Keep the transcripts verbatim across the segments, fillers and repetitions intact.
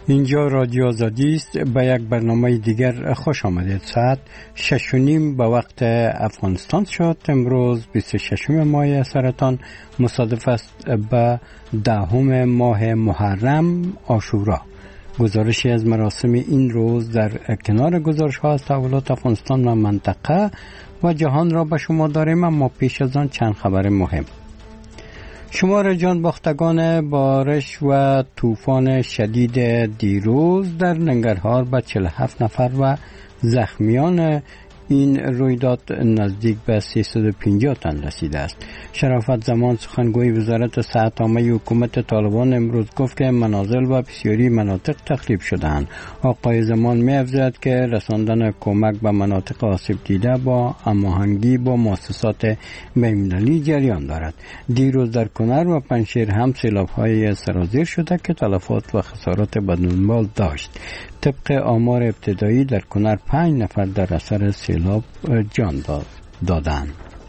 اینجا رادیو آزادی است. به یک برنامه دیگر خوش آمدید. ساعت شش و نیم به وقت افغانستان شد. امروز بیست و ششم ماه سرطان مصادف است به دهم ماه محرم عاشورا. گزارشی از مراسم این روز در کنار گزارش ها از تحولات افغانستان و منطقه و جهان را به شما داریم، اما پیش از آن چند خبر مهم. شمار جان باختگان بارش و طوفان شدید دیروز در ننگرهار به چهل و هفت نفر و زخمیان این رویداد نزدیک به سیصد و پنجاه تن رسیده است. شرافت زمان سخنگوی وزارت صحت عامه حکومت طالبان امروز گفت که منازل و بسیاری مناطق تخریب شده‌اند. آقای زمان می‌افزاید که رساندن کمک به مناطق آسیب دیده با هماهنگی با مؤسسات بین‌المللی جریان دارد. دیروز در کنر و پنجشیر هم سیلاب‌های سرازیر شده که تلفات و خسارات بدنبال داشت. طبق آمار ابتدایی در کنر پنج نفر در اثر سیلاب جان دادند.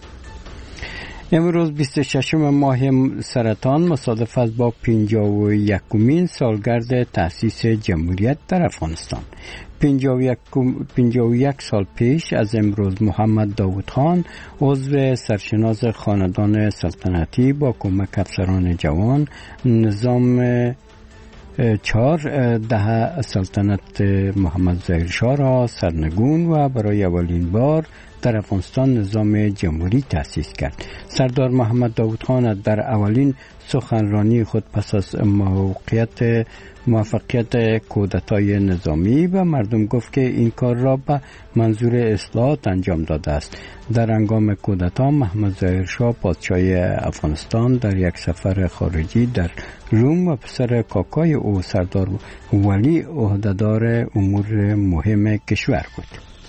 امروز بیست و ششم ماه سرطان مصادف است با پنجاه و یکمین سالگرد تأسیس جمهوریت در افغانستان. پنجاه و یک سال پیش از امروز محمد داود خان عضو سرشناس خاندان سلطنتی با کمک افسران جوان نظام چهار دهه سلطنت محمد ظاهر شاه را سرنگون و برای اولین بار در افغانستان نظام جمهوری تأسیس کرد. سردار محمد داود خان در اولین سخنرانی خود پس از موقعیت موفقیت کودتای نظامی و مردم گفت که این کار را به منظور اصلاحات انجام داده است. در هنگام کودتا محمد ظاهر شاه پادشاه افغانستان در یک سفر خارجی در روم و پسر کاکای او سردار ولی عهدهدار امور مهم کشور بود.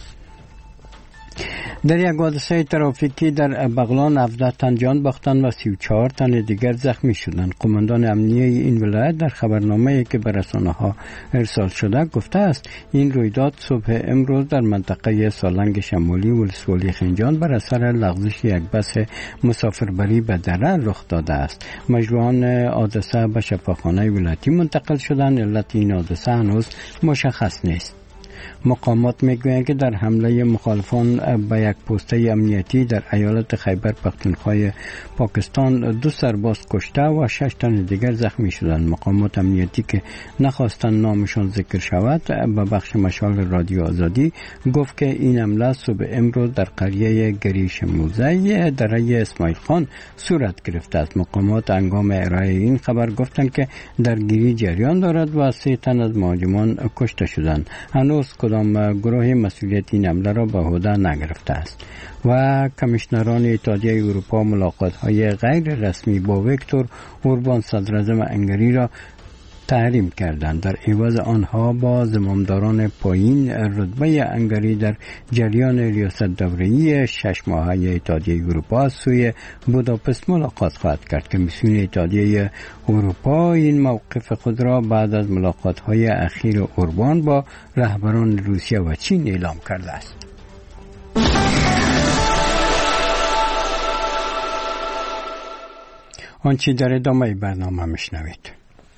در یک حادثه ترافیکی در بغلان هفده تن جان باختند و سی و چهار تن دیگر زخمی شدند. قماندان امنیه این ولایت در خبرنامه‌ای که به رسانه‌ها ارسال شده گفته است این رویداد صبح امروز در منطقه سالنگ شمالی ولسوالی خنجان بر اثر لغزش یک بس مسافربری به دره رخ داده است. مجروحان حادثه به شفاخانه ولایتی منتقل شدند. علت این حادثه هنوز مشخص نیست. مقامات میگویند که در حمله مخالفان به یک پوسته امنیتی در ایالت خیبر پختونخوا پاکستان دو سرباز کشته و شش تن دیگر زخمی شدند. مقامات امنیتی که نخواستند نامشان ذکر شود به بخش مشال رادیو آزادی گفت که این حمله صبح امروز در قریه گریش موزه دره اسماعیل خان صورت گرفته است. مقامات هنگام ارائه این خبر گفتند که درگیری جریان دارد و سه تن از مهاجمان کشته شدند. هنوز کدام گروه مسئولیت این حمله را به عهده نگرفته است. و کمیشنران اتحادیه اروپا ملاقات‌های غیر رسمی با ویکتور اوربان صدراعظم هنگری را تحریم کردند. در عوض آنها با زمامداران پایین رتبه هنگری در جریان ریاست دوره‌ای شش ماهه اتحادیه اروپا از سوی بوداپست ملاقات خواهد کرد. کمیسیون اتحادیه اروپا این موقف خود را بعد از ملاقات‌های اخیر اوربان با رهبران روسیه و چین اعلام کرده است. آنچه در ادامه برنامه میشنوید.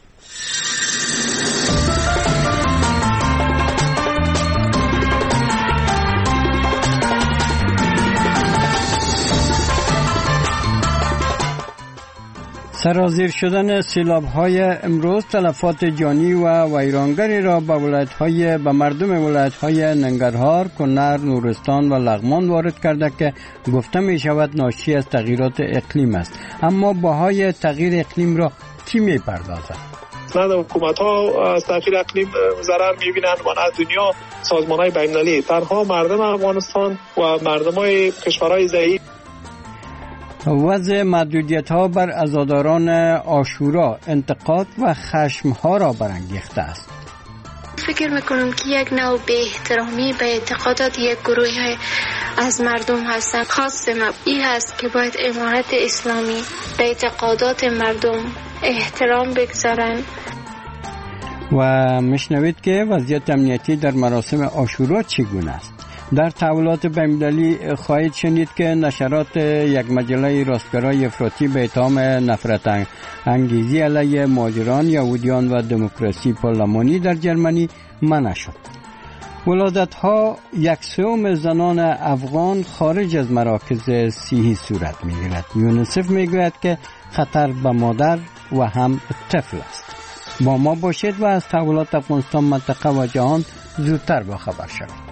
سرازیر شدن سیلاب‌های امروز تلفات جانی و ویرانگری را به ولایت‌های به مردم ولایت‌های ننگرهار، کنر، نورستان و لغمان وارد کرده که گفته می‌شود ناشی از تغییرات اقلیم است. اما بهای تغییر اقلیم را کی می‌پردازد؟ نه حکومت ها از تغییر اقلیم ضرر می‌بینند و نه دنیا، سازمان‌های بین‌المللی، تنها مردم افغانستان و مردم‌های کشورهای ضعیف. وضع محدودیت‌ها بر عزاداران عاشورا انتقاد و خشم‌ها را برانگیخته است. فکر میکنم که یک نوع به احترامی به اعتقادات یک گروه از مردم هستند. خاص این هست که باید امارت اسلامی به اعتقادات مردم احترام بگذارند. و میشنوید که وضعیت امنیتی در مراسم عاشورا چگونه است. در تحولات بین‌المللی خواهید شنید که نشرات یک مجله راستگرای افراطی به اتهام نفرت انگیزی علیه مهاجران، یهودیان و دموکراسی پارلمانی در جرمنی منع شد. ولادت‌ها یک سوم زنان افغان خارج از مراکز صحی صورت می‌گیرد. یونیسف می‌گوید که خطر به مادر و هم طفل است. با ما باشید و از تحولات افغانستان، منطقه و جهان زودتر با خبر شوید.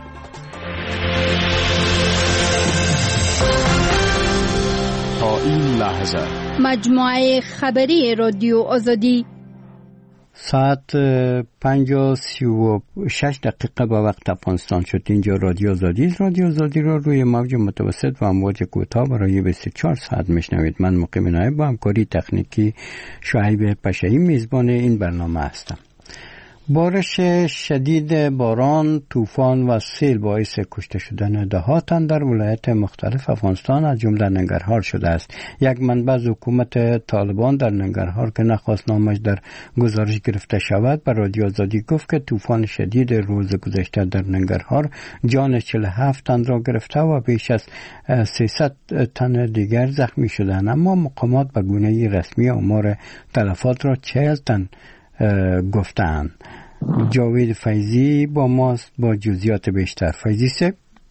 تا این لحظه مجموعه خبری رادیو آزادی ساعت پنج و سی و شش دقیقه با وقت افغانستان شد. اینجا رادیو آزادی است. رادیو آزادی را روی موج متوسط و امواج کوتاه برای بیست و چهار ساعت میشنوید. من مقیم نایب با همکاری تکنیکی شعیب پشه‌ای میزبان این برنامه هستم. بارش شدید باران، طوفان و سیل باعث کشته شدن ده ها تن در ولایت مختلف افغانستان از جمله ننگرهار شده است. یک منبع از حکومت طالبان در ننگرهار که نخواست نامش در گزارش گرفته شود بر رادیو آزادی گفت که طوفان شدید روز گذشته در ننگرهار جان چهل و هفت تن را گرفته و بیش از سیصد تن دیگر زخمی شدند، اما مقامات به گونه رسمی آمار تلفات را چهل تن گفتند. جاوید فیضی با ماست با جزئیات بیشتر. فیضی سه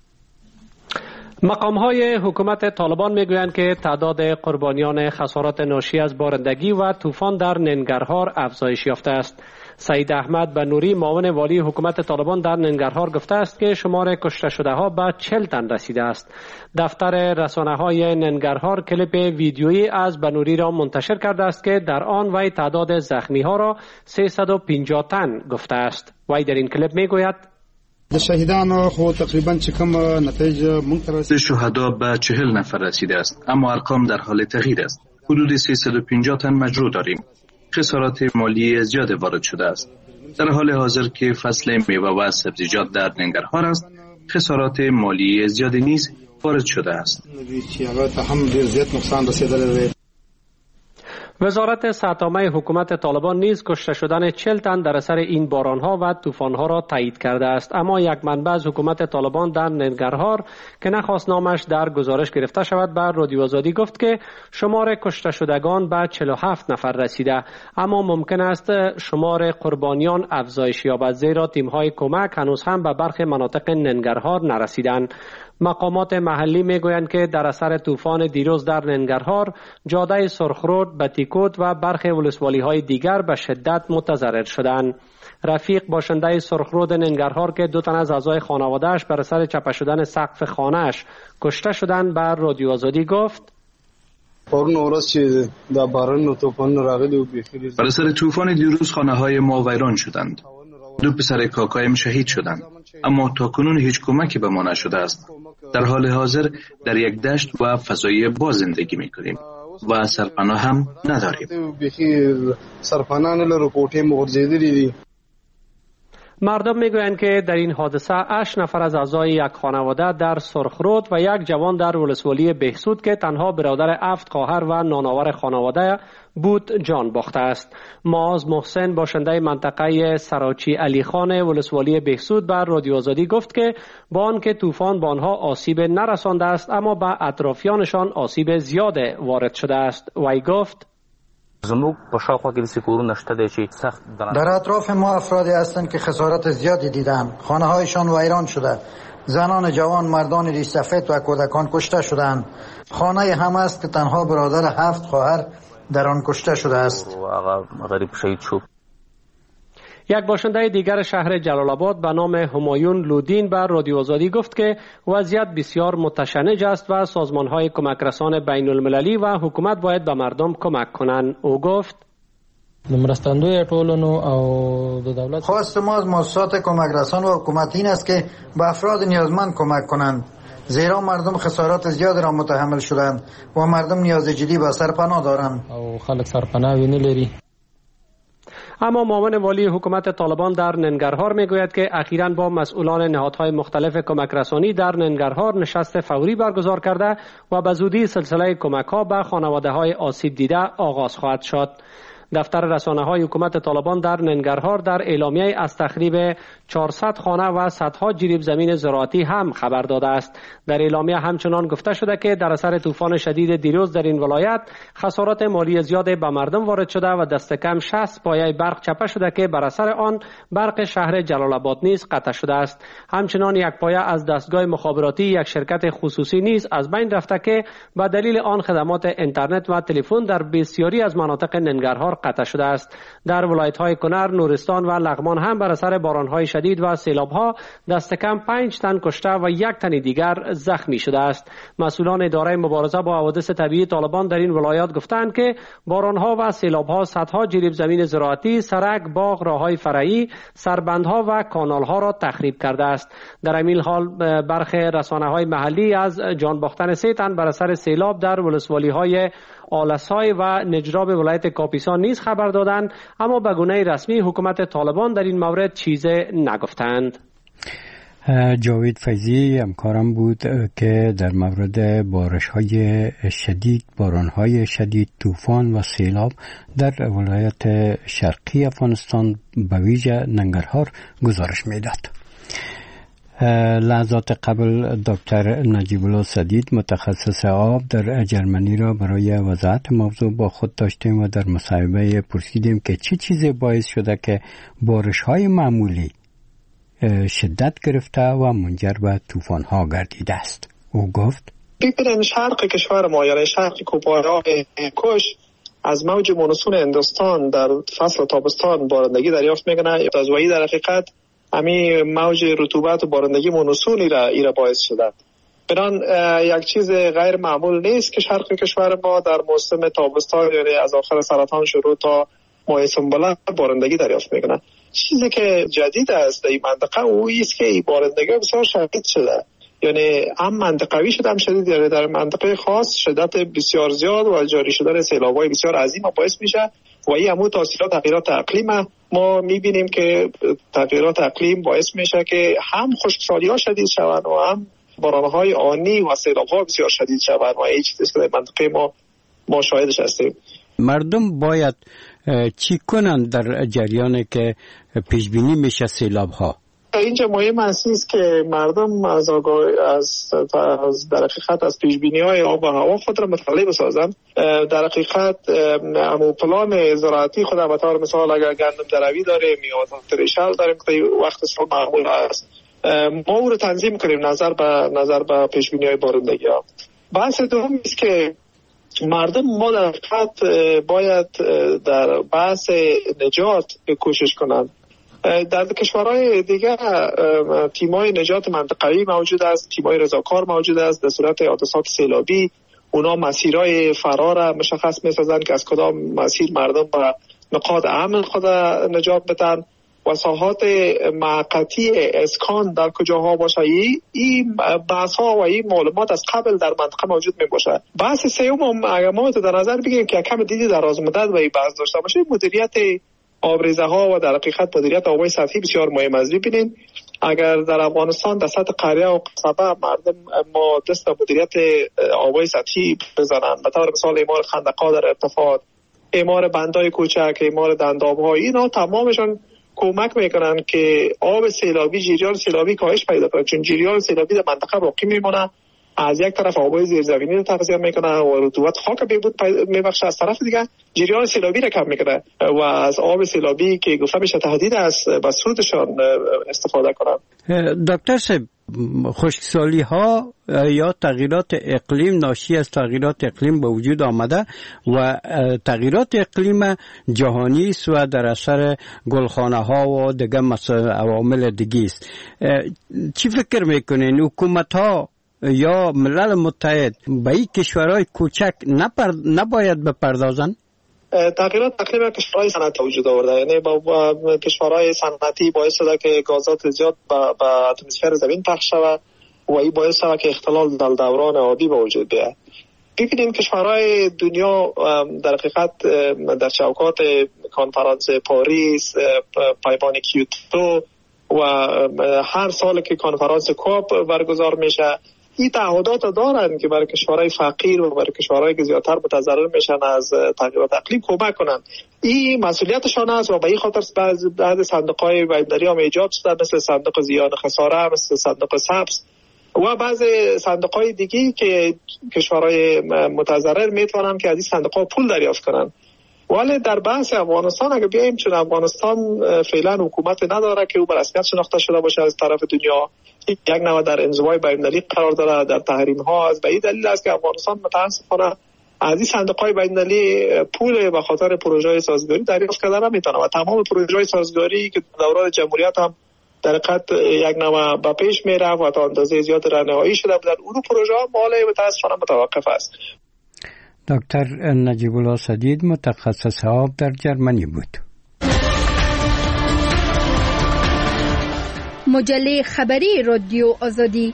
مقام‌های حکومت طالبان میگویند که تعداد قربانیان خسارات ناشی از بارندگی و طوفان در ننگرهار افزایش یافته است. سعید احمد بنوری معاون والی حکومت طالبان در ننگرهار گفته است که شمار کشته شده ها به چهل تن رسیده است. دفتر رسانه های ننگرهار کلیپ ویدیویی از بنوری را منتشر کرده است که در آن وی تعداد زخمی ها را سیصد و پنجاه تن گفته است. وی در این کلیپ میگوید شهیدان خو تقریبا چې کوم نتایج منتظر شهدا به چهل نفر رسیده است، اما ارقام در حال تغییر است. حدود سیصد و پنجاه تن مجروح داریم. خسارات مالی زیاد وارد شده است. در حال حاضر که فصل میوه و سبزیجات در ننگرهار است، خسارات مالی زیادی نیز وارد شده است. وزارت صحت‌عامه حکومت طالبان نیز کشته شدن چهل تن در اثر این بارانها و طوفان‌ها را تایید کرده است، اما یک منبع از حکومت طالبان در ننگرهار که نخواست نامش در گزارش گرفته شود بر رادیو آزادی گفت که شمار کشته شدگان به چهل و هفت نفر رسیده، اما ممکن است شمار قربانیان افزایش یابد زیرا تیم‌های کمک هنوز هم به برخی مناطق ننگرهار نرسیدند. مقامات محلی میگویند که در اثر طوفان دیروز در ننگرهار جاده سرخرود، بتیکوت و برخی ولسوالی‌های دیگر به شدت متضرر شدند. رفیق باشنده سرخرود ننگرهار که دو تن از اعضای خانواده‌اش بر اثر چپه شدن سقف خانه‌اش کشته شدند بر رادیو آزادی گفت بر اثر طوفان دیروز خانه‌های ما ویران شدند. دو پسر کاکایم شهید شدند، اما تاکنون هیچ کمکی به ما نشده است. در حال حاضر در یک دشت و فضای باز زندگی می‌کنیم و سرپناه هم نداریم. مردم میگویند که در این حادثه هشت نفر از اعضای یک خانواده در سرخرود و یک جوان در ولسوالی بهسود که تنها برادر هفت خواهر و نانآور خانواده بود جان باخته است. معاذ محسن باشنده منطقه سراچی علی خان ولسوالی بهسود بر رادیو آزادی گفت که با آنکه طوفان به آنها آسیب نرسانده است، اما به اطرافیانشان آسیب زیاد وارد شده است. وی گفت در اطراف ما افرادی هستند که خسارت زیادی دیدند. خانه هایشان ویران شده، زنان جوان، مردان ریشسفید و کودکان کشته شدند. خانه هم است که تنها برادر هفت خواهر در آن کشته شده است. یک باشنده دیگر شهر جلال آباد به نام همایون لودین بر رادیو آزادی گفت که وضعیت بسیار متشنج است و سازمان‌های کمک رسان بین المللی و حکومت باید به مردم کمک کنند. او گفت خواست ما از مؤسسات کمک رسان و حکومت این است که به افراد نیازمند کمک کنند، زیرا مردم خسارات زیاد را متحمل شدند و مردم نیاز جدی به سرپناه دارند. او خلک سرپناه ویني لري. اما معاون والی حکومت طالبان در ننگرهار میگوید که اخیراً با مسئولان نهادهای مختلف کمک رسانی در ننگرهار نشست فوری برگزار کرده و به زودی سلسله کمک‌ها به خانواده‌های آسیب دیده آغاز خواهد شد. دفتر رسانه‌های حکومت طالبان در ننگرهار در اعلامیه از تخریب چهارصد خانه و صدها جریب زمین زراعتی هم خبر داده است. در اعلامیه همچنان گفته شده که در اثر طوفان شدید دیروز در این ولایت خسارات مالی زیاد به مردم وارد شده و دست کم شصت پایه برق چپه شده که بر اثر آن برق شهر جلال آباد نیز قطع شده است. همچنان یک پایه از دستگاه مخابراتی یک شرکت خصوصی نیز از بین رفته که به دلیل آن خدمات اینترنت و تلفن در بسیاری از مناطق ننگرهار قطع شده است. در ولایت‌های کنر، نورستان و لغمان هم بر اثر باران‌های شدید و سیلاب‌ها دست کم پنج تن کشته و یک تن دیگر زخمی شده است. مسئولان اداره مبارزه با حوادث طبیعی طالبان در این ولایات گفتند که باران‌ها و سیلاب‌ها صدها جریب زمین زراعتی، سرک، باغ، راه‌های فرعی، سربندها و کانال‌ها را تخریب کرده است. در همین حال برخی رسانه‌های محلی از جان باختن سه تن بر اثر سیلاب در ولسوالی‌های آلسای و نجراب ولایت کاپیسا نیز خبر دادند، اما به گونه رسمی حکومت طالبان در این مورد چیزی نگفتند. جاوید فیضی همکارم بود که در مورد بارش‌های شدید، باران‌های شدید، طوفان و سیلاب در ولایت شرقی افغانستان به ویژه ننگرهار گزارش می‌داد. لحظات قبل دکتر نجیب الله سدید متخصص آب در جرمنی را برای وضاحت موضوع با خود داشتیم و در مصاحبه پرسیدیم که چه چیزی باعث شده که بارش‌های معمولی شدت گرفته و منجر به طوفان‌ها گردیده است. او گفت ببینید شرق کشور ما، یعنی شرق کوپارای کش، از موج مونسون هندوستان در فصل تابستان بارندگی دریافت میکنه. از وی در حقیقت همین موج رطوبت و بارندگی مونسونی را ایرا باعث شده. بران یک چیز غیر معمول نیست که شرق کشور ما در موسم تابستان، یعنی از آخر سرطان شروع تا موسم بلند، بارندگی دریافت میکنه. چیزی که جدید است در این منطقه او است که بارندگی بسیار شدید شده، یعنی هم منطقوی شده هم شدید، یعنی در منطقه خاص شدت بسیار زیاد و جاری شدن سیلاب‌های بسیار عظیم باعث میشه و این همون تاثیرات تغییرات اقلیم ما میبینیم که تغییرات اقلیم باعث میشه که هم خشکسالی‌ها شدید شوند و هم باران‌های آنی و سیلاب‌ها بسیار شدید شوند و این چیزی که در منطقه ما ما شاهدش هستیم. مردم باید چی کنند در جریانی که پیش بینی میشه سیلاب‌ها؟ اینجا مهم است که مردم از آگاه از در حقیقت از پیش بینی های آب و هوا خود را مطالعه بسازند. در حقیقت امو پلان زراعتی خود به طور مثال اگر گندم دروی داریم یا تریشل داریم که وقت سال معمول است، ما او رو تنظیم کنیم نظر به نظر به پیش بینی های بارندگی ها. بحث دوم است که مردم ما در حقیقت باید در بحث نجات کوشش کنند. در کشورهای دیگر تیمای نجات منطقه‌ای موجود است، تیمای رضاکار موجود است. در صورت حادثات سیلابی اونا مسیرهای فرار مشخص می‌سازند که از کدام مسیر مردم به نقاط امن خود نجات بدن و ساحات موقتی اسکان در کجاها باشه. این بحث‌ها و این معلومات از قبل در منطقه موجود می‌باشد. بحث سوم اگر ما در نظر بگیریم که کم دیدی در دراز و این بحث داشته باشه، مدیریت آبریزه ها و در حقیقت مدیریت آبای سطحی بسیار مهم است. ببینید اگر در افغانستان در سطح قریه و قصبه مردم ما دست به مدیریت آبای سطحی بزنند، به طور مثال اعمار خندق‌ها در ارتفاعات، اعمار بندای کوچک، اعمار دنداب‌ها، اینا تمامشون کمک میکنن که آب سیلابی، جریان سیلابی کاهش پیدا کنه، چون جریان سیلابی در منطقه باقی میمونه. از یک طرف آبای زیرزمینی رو تغذیه میکنه و رطوبت خاک بهبود میبخشه، از طرف دیگه جریان سیلابی رو کم میکنه و از آب سیلابی که گفته میشه تهدید است به سودشان استفاده کنن. دکتر صاحب، خشکسالی ها یا تغییرات اقلیم ناشی از تغییرات اقلیم به وجود آمده و تغییرات اقلیم جهانی است و در اثر گلخانه ها و دیگه عوامل دیگه است. چی فکر میکنین حکومت ها یا ملل متحد به این کشورهای کوچک نپر... نباید بپردازن؟ تغییرات اقلیم کشورهای صنعتی وجود آورده، یعنی با, با کشورهای صنعتی باعث شده که گازات زیاد به اتمسفر زمین پخش شود و این باعث شده که اختلال در دوران آبی به وجود بیاید. ببینیم کشورهای دنیا در حقیقت در چوکات کنفرانس پاریس، پیمان کیوتو و هر سال که کنفرانس کوپ برگزار میشه، این تعهدات دارن که برای کشورهای فقیر و برای کشورهایی که زیادتر متضرر میشن از تغییرات اقلیم کمک کنن. این مسئولیتشان است و به این خاطر بعض بعض صندوق‌های بین‌المللی هم ایجاد شده، مثل صندوق زیان خساره، مثل صندوق سبز و بعض صندوق‌های دیگه که کشورهای متضرر میتونن که از این صندوق‌ها پول دریافت کنن. ولی در بحث افغانستان اگه بیایم، چون افغانستان فعلا حکومت نداره که او به رسمیت شناخته شده باشه از طرف دنیا، یک نوع در انزوای بین‌المللی قرار داره، در تحریم ها. از به این دلیل است که افغانستان متاسفانه از این صندوق‌های بین‌المللی پول به خاطر پروژه‌های سازگاری دریافت کرده نمیتونه و تمام پروژه‌های سازگاری که دوران جمهوریت هم در حقیقت یک نوع به پیش میرفت و تا اندازه زیاد رانهایی شده بودن، اون پروژه‌ها مالی متاسفانه متوقف است. دکتر نجیب الله سدید متخصص آب در جرمنی بود. مجله خبری رادیو آزادی.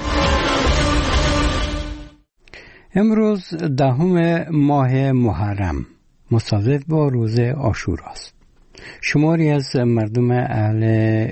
امروز دهم ماه محرم مصادف با روز عاشورا است. شماری از مردم اهل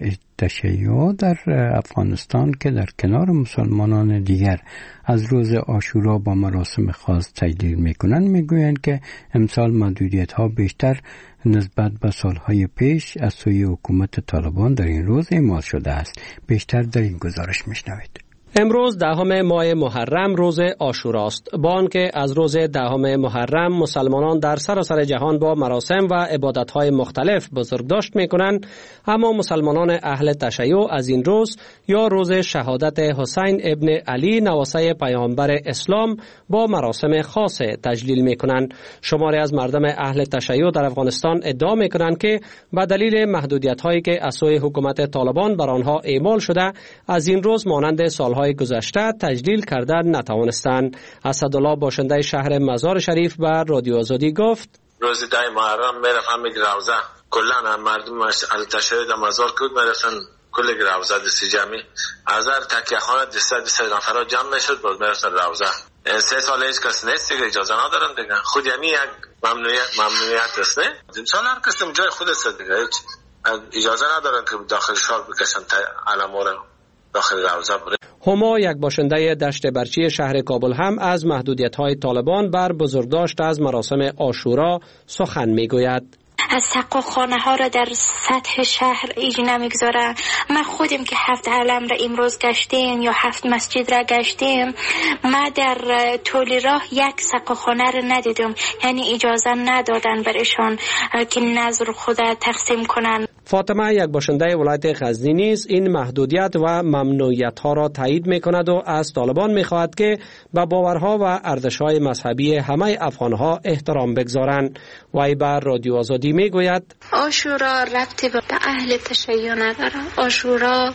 تشیع در افغانستان که در کنار مسلمانان دیگر از روز عاشورا با مراسم خاص تجلیل میکنند میگویند که امسال محدودیت‌ها بیشتر نسبت به سالهای پیش از سوی حکومت طالبان در این روز اعمال شده است. بیشتر در این گزارش میشنوید. امروز دهم ماه محرم روز عاشورا است. با آنکه از روز دهم محرم مسلمانان در سراسر جهان با مراسم و عبادت‌های مختلف بزرگداشت می‌کنند، اما مسلمانان اهل تشیع از این روز یا روز شهادت حسین ابن علی نواسه پیامبر اسلام با مراسم خاص تجلیل می‌کنند. شماری از مردم اهل تشیع در افغانستان ادعا می‌کنند که به دلیل محدودیت‌هایی که از سوی حکومت طالبان بر آنها اعمال شده، از این روز مانند سال های گذشته تجلیل کردن نتوانستند. اسدالله باشنده شهر مزار شریف به رادیو آزادی گفت: روز ده محرم میرفتم میگه روزه کلا مردم التشهید در مزار کود میرفتن کل روزه دستی جمعی هزار تکیه خانه دسته دسته نفرها جمع میشد باز میرفتن روزه. سه سال هیچ کس نیست دیگه، اجازه ندارن دیگه، خود یعنی یک ممنوعیت ممنوعیت است. نه انسان هر کس جای خود است دیگه، هیچ اجازه ندارن که داخل شهر بکشن علما را داخل روزه بره. هما یک باشنده دشت برچی شهر کابل هم از محدودیت‌های طالبان بر بزرگداشت از مراسم عاشورا سخن می‌گوید. از سقا خانه ها را در سطح شهر ایجی نمیگذاره. من خودم که هفت علم را امروز گشتیم یا هفت مسجد را گشتیم، ما در طول راه یک سقا خانه را ندیدم، یعنی اجازه ندادن برشان که نظر خود تقسیم کنن. فاطمه یک باشنده ولایت غزنی نیز این محدودیت و ممنوعیت ها را تایید میکند و از طالبان میخواهد که به باورها و ارزش‌های مذهبی همه افغانها احترام بگذارند. وی بر رادیو آزادی میگوید: عاشورا ربطی به اهل تشیع نداره. عاشورا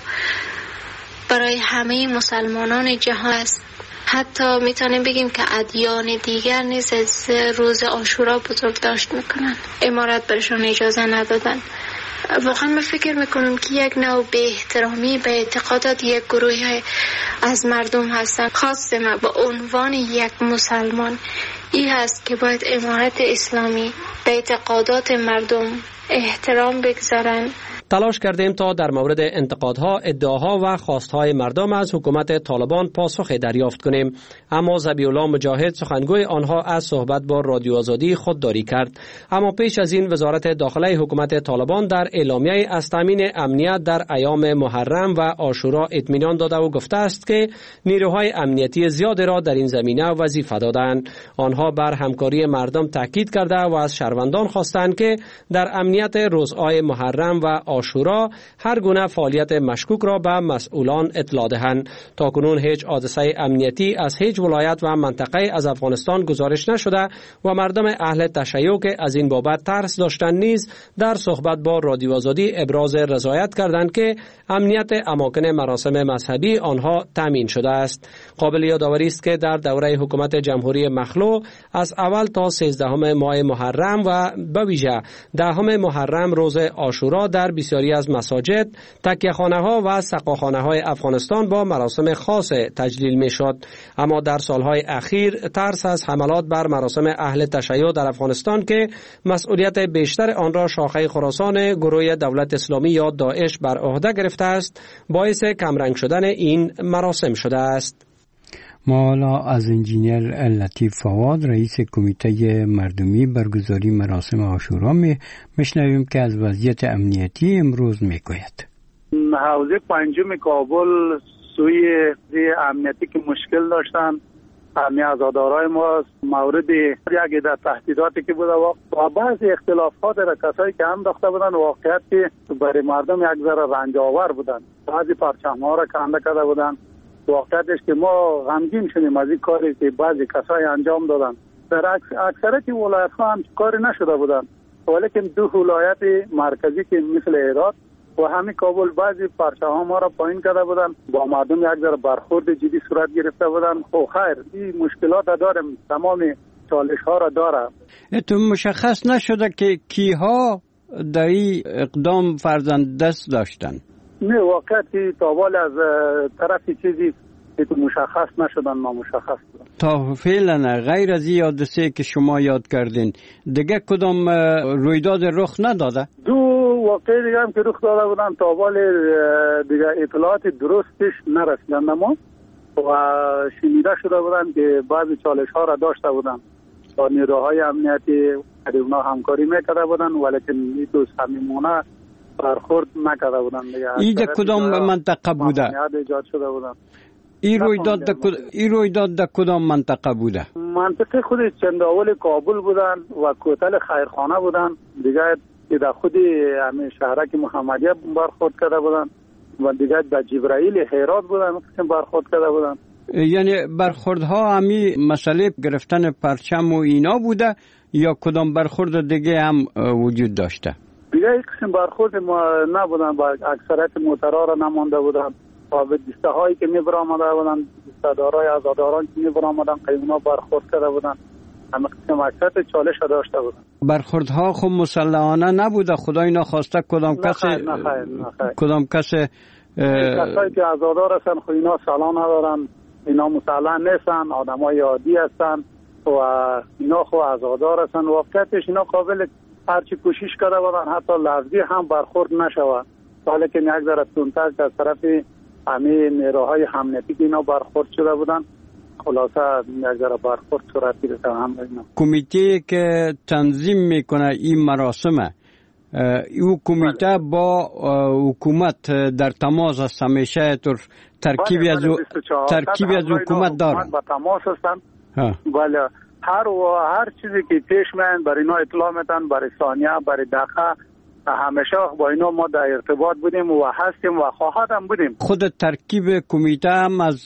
برای همه مسلمانان جهان است. حتی میتونیم بگیم که ادیان دیگر نیز از روز عاشورا بزرگداشت میکنن. امارت برشان اجازه ندادن. واقعا من فکر میکنم که یک نوع به احترامی به اعتقادات یک گروه از مردم هستن. خاص ما به عنوان یک مسلمان این هست که باید امارت اسلامی به اعتقادات مردم احترام بگذارن. تلاش کردیم تا در مورد انتقادها، ادعاها و خواستهای مردم از حکومت طالبان پاسخ دریافت کنیم، اما ذبیح الله مجاهد سخنگوی آنها از صحبت با رادیو آزادی خودداری کرد. اما پیش از این وزارت داخله حکومت طالبان در اعلامیه از تامین امنیت در ایام محرم و عاشورا اطمینان داده و گفته است که نیروهای امنیتی زیادی را در این زمینه وظیفه دادند. آنها بر همکاری مردم تاکید کرده و از شهروندان خواستند که در امنیت روزهای محرم و عاشورا هر گونه فعالیت مشکوک را به مسئولان اطلاع دهند. تاکنون هیچ حادثه امنیتی از هیچ ولایت و منطقه از افغانستان گزارش نشده و مردم اهل تشیع که از این بابت ترس داشتند نیز در صحبت با رادیو آزادی ابراز رضایت کردند که امنیت اماکن مراسم مذهبی آنها تامین شده است. قابل یادآوری است که در دوره حکومت جمهوری مخلوع از اول تا سیزدهم ماه محرم و به ویژه دهم محرم روز عاشورا در بسیاری از مساجد، تکیه‌خانه‌ها و سقاخانه‌های افغانستان با مراسم خاص تجلیل می‌شد. اما در سالهای اخیر ترس از حملات بر مراسم اهل تشیع در افغانستان که مسئولیت بیشتر آن را شاخه خراسان گروه دولت اسلامی یا داعش بر عهده گرفته است، باعث کمرنگ شدن این مراسم شده است. ما حالا از انجینیر لطیف فواد رئیس کمیته مردمی برگزاری مراسم عاشورا میشنویم که از وضعیت امنیتی امروز میگوید. حوزه پنجم کابل سوی امنیتی که مشکل داشتن، همه عزادارای ما مورد یک عده تهدیداتی که بوده و بعضی اختلافات را کسایی که هم داشته بودن واقعیت که برای مردم یک ذره رنج آور بودن، بعضی پرچم‌ها را کنده کرده بودن. واقعیتش که ما غمگین شدیم از این کاری که بعضی کسایی انجام دادن. در اکثریت ولایت‌ها هم کاری نشده بودن، ولیکن دو ولایت مرکزی که مثل هرات و همین کابل بعضی پرچم‌ها ما را پایین کرده بودن، با مردم یک ذره برخورد جدی صورت گرفته بودن. خب خیر این مشکلات داریم، تمام چالش‌ها را داره. تو مشخص نشده که کیها در این اقدام فرزند دست داشتن؟ نه واقعی تاوال از طرفی چیزی که تو مشخص نشدن ما مشخص بودن. تا فعلا غیر از این حادثه که شما یاد کردین دیگه کدام رویداد رخ نداده؟ دو واقعی دیگه هم که رخ داده بودن تاوال دیگه اطلاعات درستش نرسیدن ما و شنیده شده بودن که بعضی چالش ها را داشته بودن با نیروهای امنیتی اونا همکاری میکرده بودن، ولیکن این دو صمیمانه برخورد نکرده بودن دیگه. این در کدام منطقه بوده؟ ایجاد شده بودن. این رویداد در این رویداد در کدام منطقه بوده؟ منطقه خود چنداول کابل بودن و کوتل خیرخانه بودن دیگه، که در خود همین شهرک محمدیه برخورد کرده بودن و دیگه در جبرائیل هرات بودن که برخورد کرده بودن. یعنی برخوردها همی مسئله گرفتن پرچم و اینا بوده یا کدام برخورد دیگه هم وجود داشته؟ دیگه یک قسم برخورد ما نبودن، با اکثریت موترها را نمانده بودن و به دسته هایی که می برآمده بودن، دسته دارای عزاداران که می برآمدن قیمونا برخورد کرده بودن، همه قسم اکثریت چالش را داشته بودن. برخوردها خب مسلحانه نبوده، خدای نخواسته کدام کسی کدام کسی کسایی که عزادار هستن خب اینا سلاح ندارن، اینا مسلح نیستن، آدمای عادی هستن و اینا خب عزادار هستن. واقعیتش اینا قابل هرچی کوشش کرده بودن حتی لفظی هم برخورد نشود، ولی که یک ذره تندتر از طرف همه نیروهای امنیتی که اینا برخورد شده بودن، خلاصه یک ذره برخورد صورت گرفته هم اینا. کمیته که تنظیم میکنه این مراسم، این کمیته با حکومت در تماس است همیشه؟ طور ترکیبی از ترکیبی از حکومت دارن؟ با تماس هستن. بله، هر و هر چیزی که پیش میاد برای اینا اطلاع میدن، برای ثانیه، برای دقیقه، همیشه با اینا ما در ارتباط بودیم و هستیم و خواهدم بودیم. خود ترکیب کمیته هم از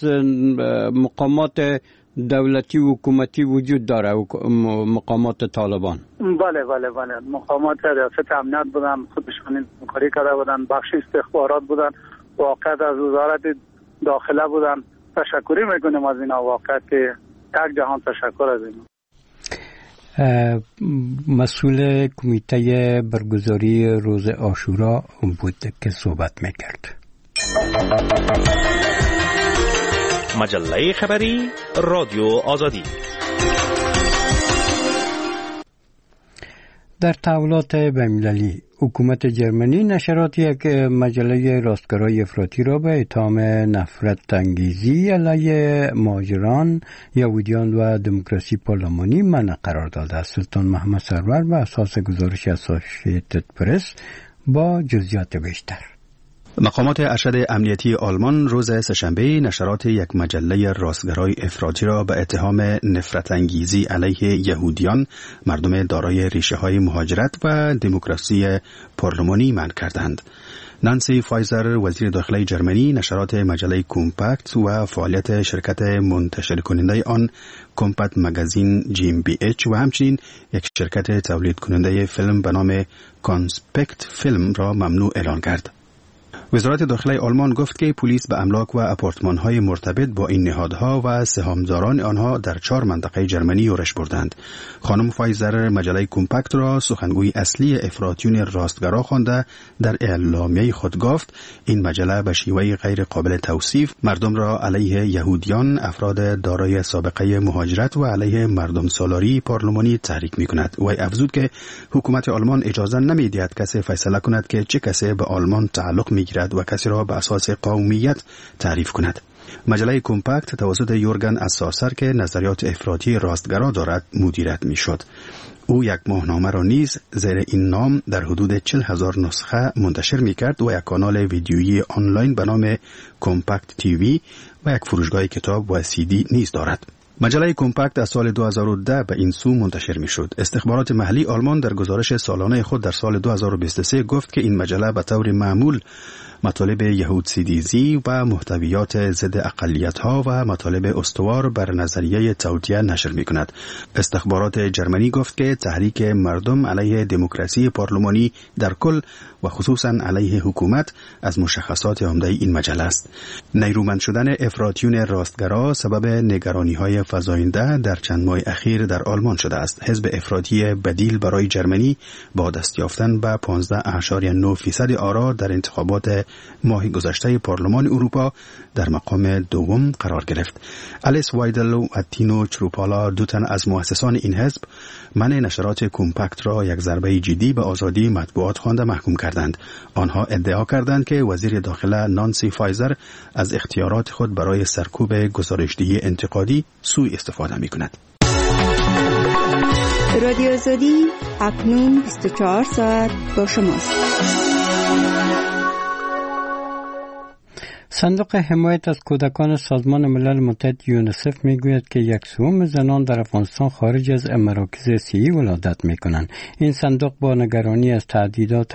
مقامات دولتی و حکومتی وجود داره، مقامات طالبان؟ بله بله بله، مقامات ریاست امنیت بودن، خودشون همکاری کرده بودن، بخش استخبارات بودن، واقعا از وزارت داخله بودن. تشکری میکنیم از اینا، واقعا که یک جهان تشکر از اینا. مسئول کمیته برگزاری روز عاشورا بود که صحبت میکرد. مجله خبری رادیو آزادی. در تحولات بین‌المللی حکومت جرمنی نشرات یک مجله راستگرای افراطی را به اتهام نفرت انگیزی علیه مهاجران، یهودیان و دموکراسی پارلمانی منع قرار داده است. سلطان محمد سرور بر اساس گزارش اسوسییتد پرس با جزئیات بیشتر. مقامات ارشد امنیتی آلمان روز سه‌شنبه نشرات یک مجله راستگرای افراطی را به اتهام نفرت انگیزی علیه یهودیان، مردم دارای ریشه های مهاجرت و دموکراسی پارلمانی منع کردند. نانسی فایزر وزیر داخلی جرمنی نشرات مجله کمپکت و فعالیت شرکت منتشر کننده آن کمپکت مگزین جیم بی اچ و همچنین یک شرکت تولید کننده فیلم به نام کانسپکت فیلم را ممنوع اعلان کرد. وزارت داخلی آلمان گفت که پلیس به املاک و آپارتمان‌های مرتبط با این نهادها و سهامداران آنها در چهار منطقه جرمنی یورش بردند. خانم فایزر مجله کمپکت را سخنگوی اصلی افراطیون راستگرا خوانده در اعلامیه خود گفت این مجله به شیوه غیر قابل توصیف مردم را علیه یهودیان، افراد دارای سابقه مهاجرت و علیه مردم سالاری پارلمانی تحریک می‌کند. و افزود که حکومت آلمان اجازه نمی‌دهد کسی فیصله کند که چه کسی به آلمان تعلق می‌گیرد و کسی را به اساس قومیت تعریف کند. مجله کمپکت توسط یورگن اساسر که نظریات افراطی راستگرا دارد مدیریت میشد. او یک ماهنامه را نیز زیر این نام در حدود چهل هزار نسخه منتشر میکرد و یک کانال ویدیویی آنلاین به نام کمپکت تیوی و یک فروشگاه کتاب و سی دی نیز دارد. مجله کمپکت از سال دو هزار و ده به این سو منتشر می شد. استخبارات محلی آلمان در گزارش سالانه خود در سال دو هزار و بیست و سه گفت که این مجله به طور معمول مطالب یهودسیدیزی و محتویات ضد اقلیت‌ها و مطالب استوار بر نظریه توطئه نشر می‌کند. استخبارات جرمنی گفت که تحریک مردم علیه دموکراسی پارلمانی در کل و خصوصاً علیه حکومت از مشخصات عمده این مجله است. نیرومند شدن افراطیون راستگرا سبب نگرانی‌های فزاینده در چند ماه اخیر در آلمان شده است. حزب افراطی بدیل برای جرمنی با دست یافتن به پانزده اشاریه نه درصد آرا در انتخابات ماه گذشته پارلمان اروپا در مقام دوم قرار گرفت. الیس وایدل و اتینو چروپالا دو تن از مؤسسان این حزب منع نشرات کمپکت را یک ضربه جدی به آزادی مطبوعات خوانده محکوم کردند. آنها ادعا کردند که وزیر داخله نانسی فایزر از اختیارات خود برای سرکوب گزارشدهی انتقادی سوء استفاده می‌کند. رادیو آزادی اکنون بیست و چهار ساعت با شماست. صندوق حمایت از کودکان سازمان ملل متحد یونیسف میگوید که یک سوم زنان در افغانستان خارج از مراکز صحی ولادت میکنند. این صندوق با نگرانی از تهدیدات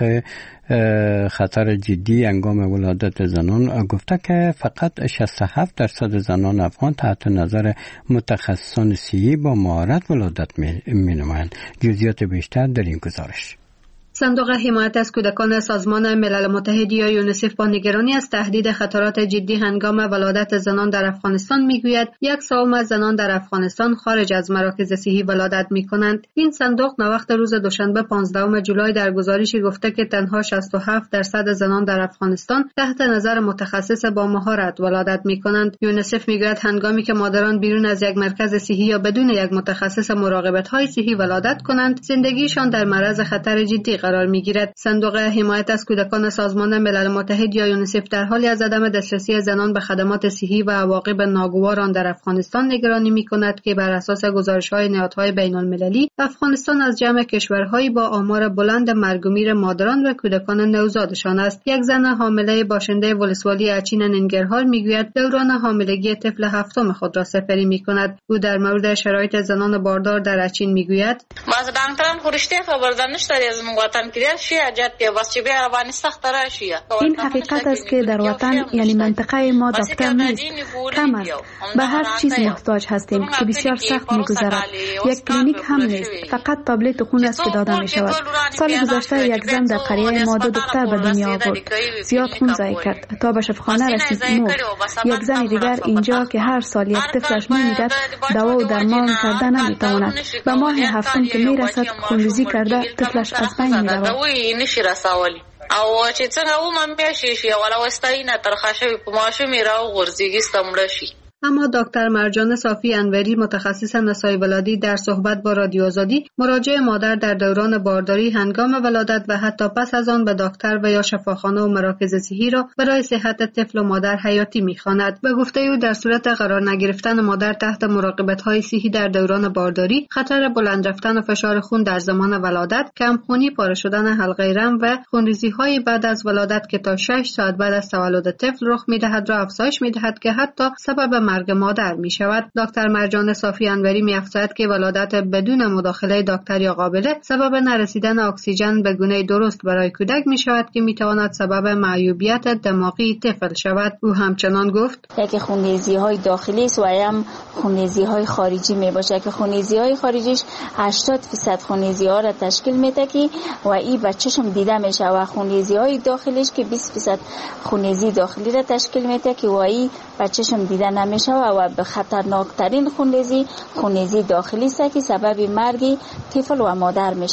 خطر جدی هنگام ولادت زنان گفته که فقط شصت و هفت درصد زنان افغان تحت نظر متخصصان صحی با مهارت ولادت مینمایند. جزئیات بیشتر در این گزارش. صندوق حمایت از کودکان سازمان ملل متحد یا یونیسف با نگرانی از تهدید خطرات جدی هنگام ولادت زنان در افغانستان میگوید یک سوم از زنان در افغانستان خارج از مراکز صحی ولادت میکنند. این صندوق نوقت روز دوشنبه پانزدهم جولای در گزارشی گفته که تنها شصت و هفت درصد زنان در افغانستان تحت نظر متخصص با مهارت ولادت میکنند. یونیسف میگوید هنگامی که مادران بیرون از یک مرکز صحی یا بدون یک متخصص مراقبت های صحی ولادت کنند، زندگیشان در معرض خطر جدی قرار میگیرد. صندوق حمایت از کودکان سازمان ملل متحد یا یونیسف در حالی از عدم دسترسی زنان به خدمات صحی و عواقب ناگوار آن در افغانستان نگرانی میکند که بر اساس گزارش‌های نهادهای بین‌المللی افغانستان از جمع کشورهایی با آمار بلند مرگ و میر مادران و کودکان نوزادشان است. یک زن حامله باشنده ولسوالی اچین ننگرهار میگوید دوران حاملگی طفل هفتم خود را سپری میکند. او در مورد شرایط زنان باردار در اچین میگوید: باز دانتران خورشته خبردار نشداری از وطن کردن شی اجت بس چه به روانی سخت راشی. این حقیقت است که در وطن یعنی منطقه ما دکتر نیست، کم است. به هر چیز محتاج هستیم که بسیار سخت میگذرد. یک کلینیک هم نیست، فقط تابلت خون است که داده می شود. سال گذشته یک زن در قریه ما دو دختر به دنیا آورد. زیاد خون ضایع کرد تا به شفاخانه رسید مرد. یک زن دیگر اینجا که هر سال یک طفلش میمیرد دوا و درمان کرده نمیتواند. به ماه هفتم که میرسد خونریزی کرده طفلش از بین میرود. نشي رساولي او چې څنګه و مې شي شي ولا وستاینه ترخه په ماشه میرا و غرزيږي ستمړه شي. اما دکتر مرجان صافی انوری متخصص نسای ولادی در صحبت با رادیو آزادی مراجعه مادر در دوران بارداری هنگام ولادت و حتی پس از آن به دکتر و یا شفاخانه و مراکز صحی را برای صحت طفل و مادر حیاتی می‌خواند. به گفته او در صورت قرار نگرفتن مادر تحت مراقبت‌های صحی در دوران بارداری خطر بلند رفتن فشار خون در زمان ولادت، کمخونی، پاره شدن حلقه رم و خونریزی‌های بعد از ولادت که تا شش ساعت بعد از تولد طفل رخ می‌دهد را افزایش می‌دهد که حتی سبب مرگ مادر می شود. دکتر مرجان صافی انوری می افزاید که ولادت بدون مداخله دکتر یا قابله سبب نرسیدن اکسیژن به گونه درست برای کودک می شود که می تواند سبب معیوبیت دماغی طفل شود. او همچنان گفت: یکی خونریزی های داخلی است و هم خونریزی های خارجی می باشه که خونریزی های خارجیش هشتاد درصد خونریزی ها را تشکیل میده که و این بچه‌شم دیده میشه و خونریزی های داخلیش که بیست درصد خونریزی داخلی را تشکیل میده که و این بچه‌شم دیده نمیشه و به خطرناکترین خونریزی خونریزی داخلی است که سبب مرگ طفل و مادر میشه.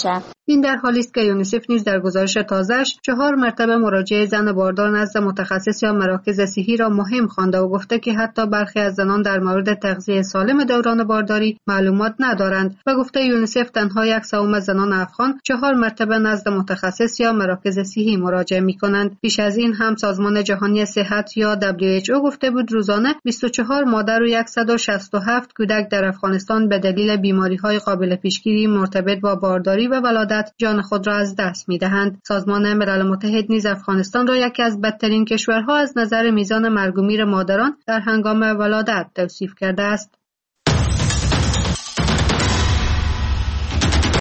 این در حالی است که یونیسف نیز در گزارش تازه‌اش چهار مرتبه مراجعه زن باردار نزد متخصص یا مراکز صحی را مهم خوانده و گفته که حتی برخی از زنان در مورد تغذیه سالم دوران بارداری معلومات ندارند و گفته یونیسف تنها یک سوم زنان افغان چهار مرتبه نزد متخصص یا مراکز صحی مراجعه می‌کنند. پیش از این هم سازمان جهانی صحت یا دبلیو اچ او گفته بود روزانه بیست و چهار مادر و صد و شصت و هفت کودک در افغانستان به دلیل بیماری‌های قابل پیشگیری مرتبط با بارداری و ولادت جان خود را از دست می‌دهند. سازمان ملل متحد نیز افغانستان را یکی از بدترین کشورها از نظر میزان مرگ و میر مادران در هنگام ولادت توصیف کرده است.